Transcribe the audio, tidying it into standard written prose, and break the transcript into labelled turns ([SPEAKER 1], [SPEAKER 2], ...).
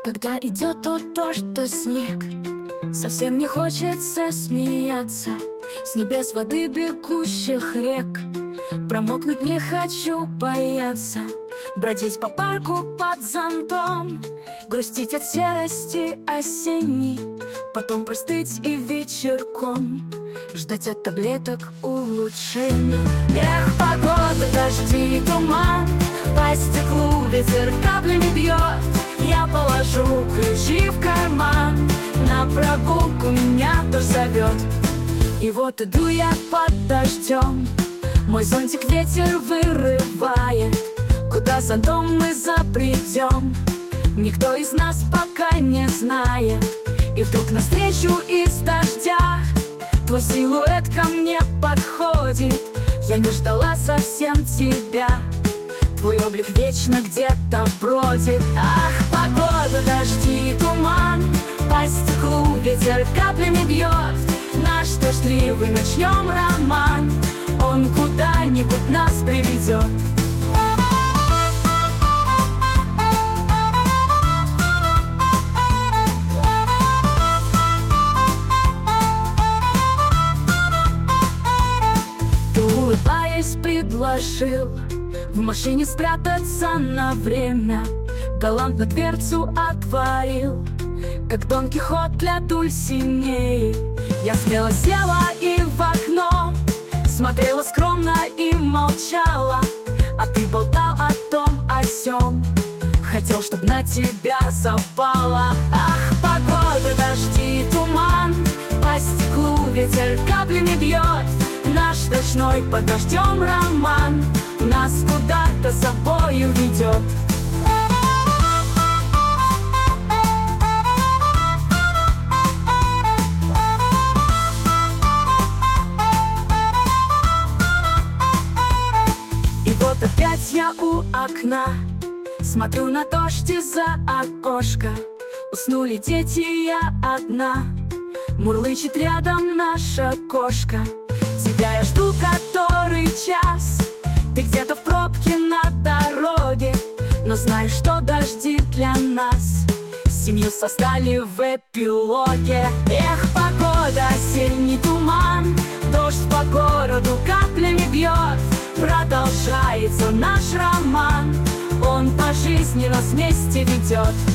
[SPEAKER 1] Когда идет то дождь, то снег, совсем не хочется смеяться. С небес воды бегущих рек промокнуть не хочу бояться. Бродить по парку под зонтом, грустить от серости осенней, потом простыть и вечерком ждать от таблеток улучшений. Эх, погода, дожди и туман, по стеклу ветер каплями бьет. Я положу ключи в карман, на прогулку меня тоже зовет. И вот иду я под дождем, мой зонтик ветер вырывает. Куда зонтом мы забредем, никто из нас пока не знает. И вдруг навстречу из дождя твой силуэт ко мне подходит. Я не ждала совсем тебя, твой облик вечно где-то бродит. Ах, погода, дожди и туман, по стеклу ветер каплями бьет. Наш дождливый начнем роман, он куда-нибудь нас приведет. Ты, улыбаясь, предложил в машине спрятаться на время. Галантно дверцу отворил, как Дон Кихот для Дульсинеи. Я смело села и в окно смотрела скромно и молчала, а ты болтал о том, о сём, хотел, чтоб на тебя запала. Ах, погода, дожди и туман, по стеклу ветер каплями бьет. Наш ночной под дождем роман нас куда-то с собою ведет. И вот опять я у окна, смотрю на дождь из-за окошка. Уснули дети, я одна, мурлычет рядом наша кошка. Тебя я жду который час, ты где-то в пробке на дороге, но знаешь, что дожди для нас семью создали в эпилоге. Эх, погода, осенний туман, дождь по городу каплями бьет. Продолжается наш роман, он по жизни нас вместе ведет.